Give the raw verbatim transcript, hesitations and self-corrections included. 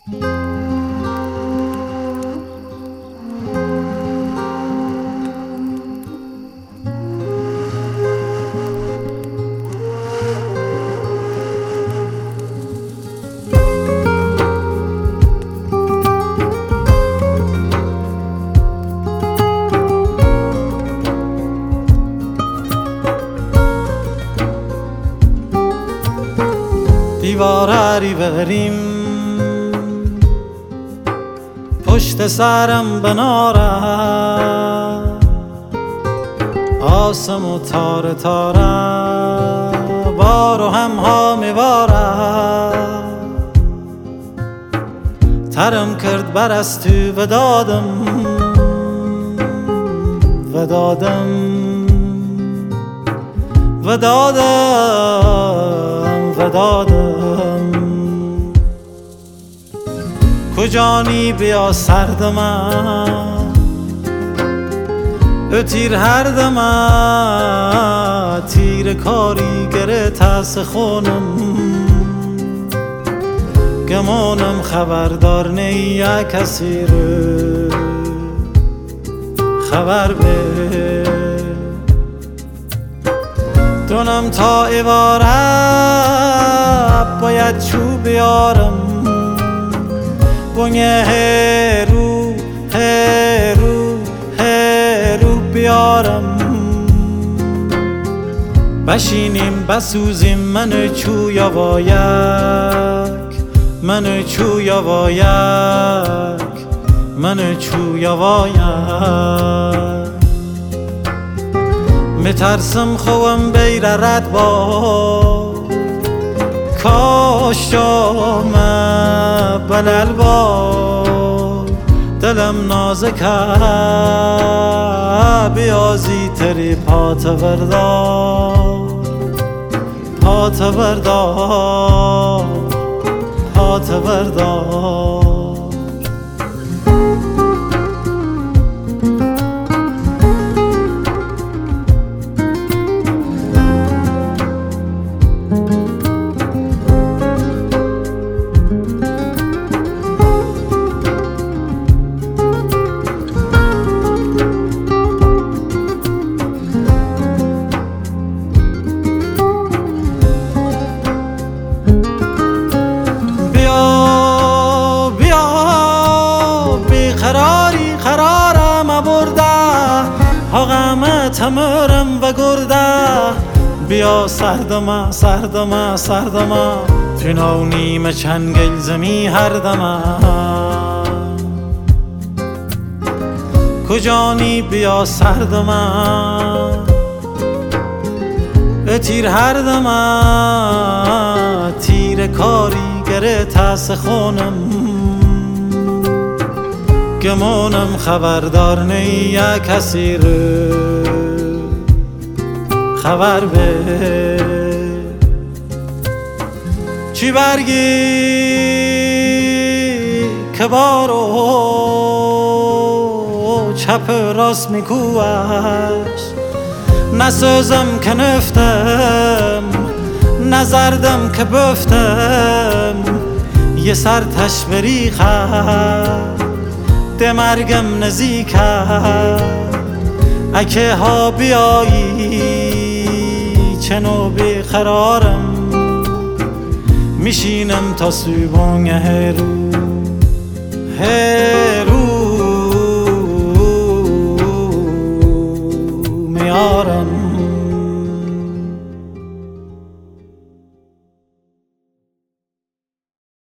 دیواری بریم پشت سرم بناره آسم و تار تاره بارو هم ها میواره ترم کرد برستو و دادم و دادم و دادم و دادم کجانی بیا سرد من به تیر هر دم تیر کاری گره تاس خونم گمانم خبردار نیا کسی رو خبر به دونم تا ایواره باید چو بیارم بونگه هرو هرو هرو بیارم بشینیم بسوزیم منو چو یوایک منو چو یوایک منو چو یوایک میترسم خوام بیر رد با کاش جامه بلل با دلم نازکه بیازی تری پات بردار پات بردار پات بردار تمرم و گرده بیا سردما سردما سردما تو نو نیمه چنگل زمی هر دما کجانی بیا سردما به تیر هر دما تیر کاری گره تاس خونم گمانم خبردار نیا کسی رو خبر به چی برگی که بارو چپ راست میکوش نسازم که نفتم نزردم که بفتم یه سر تشوری خد مرگم نزیکه اکه ها بیایی چنو بیقرارم میشینم تا سوبانگ هرو هرو میارم